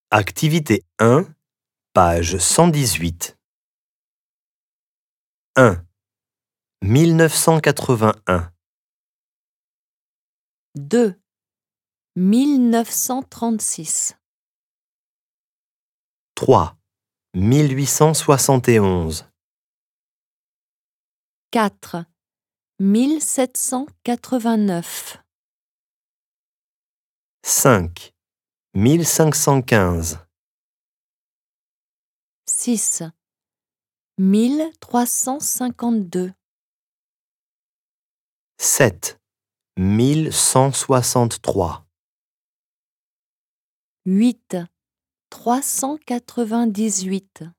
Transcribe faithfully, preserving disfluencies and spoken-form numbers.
Activité un, page cent dix-huit. un. mille neuf cent quatre-vingt-un. deux. mille neuf cent trente-six. trois. mille huit cent soixante et onze. quatre. mille sept cent quatre-vingt-neuf. cinq. mille cinq cent quinze. six. mille trois cent cinquante-deux. sept. mille cent soixante-trois. huit. trois cent quatre-vingt-dix-huit.